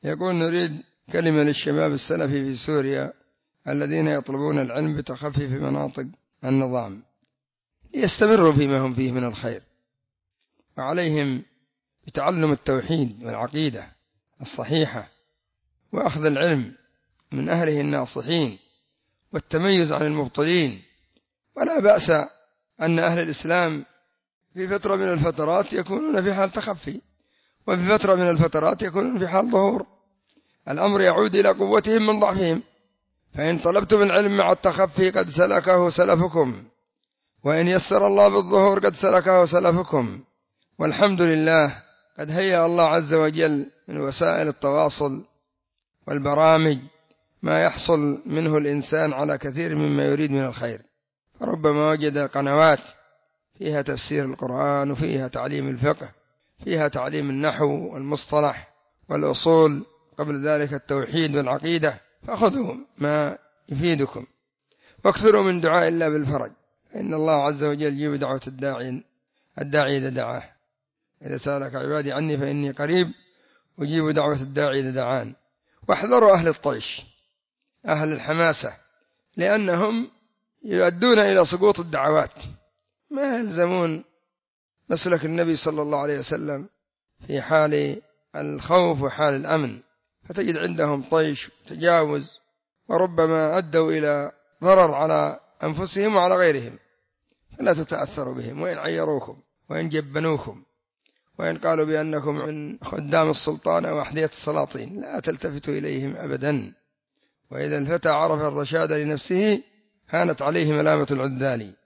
يقول: نريد كلمة للشباب السلفي في سوريا الذين يطلبون العلم بتخفي في مناطق النظام ليستمروا فيما هم فيه من الخير، وعليهم بتعلم التوحيد والعقيدة الصحيحة وأخذ العلم من أهله الناصحين والتميز عن المبطلين. ولا بأس أن أهل الإسلام في فترة من الفترات يكونون في حال تخفي، وفي فترة من الفترات يكونون في حال ظهور. الأمر يعود إلى قوتهم من ضعفهم. فإن طلبتم العلم مع التخفي قد سلكه سلفكم، وإن يسر الله بالظهور قد سلكه سلفكم. والحمد لله قد هيأ الله عز وجل من وسائل التواصل والبرامج ما يحصل منه الإنسان على كثير مما يريد من الخير. فربما وجد قنوات فيها تفسير القرآن، وفيها تعليم الفقه، فيها تعليم النحو والمصطلح والأصول، قبل ذلك التوحيد والعقيدة، فخذوا ما يفيدكم، واكثروا من دعاء الله بالفرج، إن الله عز وجل يجيب دعوة الداعي إذا دعاه. إذا سألك عبادي عني فإني قريب أجيب دعوة الداعي إذا دعان. واحذروا أهل الطيش، أهل الحماسة، لأنهم يؤدون إلى سقوط الدعوات، ما يلزمون مسلك النبي صلى الله عليه وسلم في حال الخوف وحال الأمن، فتجد عندهم طيش وتجاوز، وربما أدوا إلى ضرر على أنفسهم وعلى غيرهم. فلا تتأثروا بهم، وإن عيروكم وإن جبنوكم وإن قالوا بأنكم من خدام السلطان أو أحذية السلاطين، لا تلتفتوا إليهم أبدا. وإذا الفتى عرف الرشاد لنفسه هانت عليه ملامة العذال.